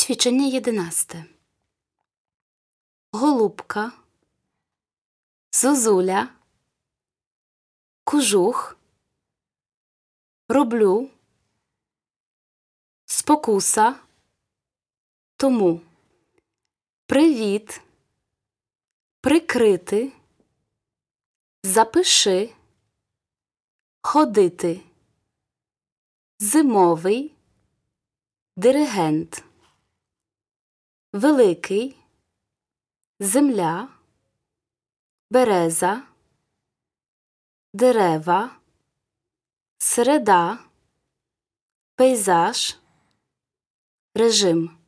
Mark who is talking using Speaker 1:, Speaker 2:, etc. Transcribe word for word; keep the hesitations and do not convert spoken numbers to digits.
Speaker 1: Ćwiczenie jedenaste. Голубка, зозуля, кожух, роблю, спокуса, тому. Привіт, прикрити, запиши, ходити, зимовий, диригент, великий, земля, береза, дерева, середа, пейзаж, режим.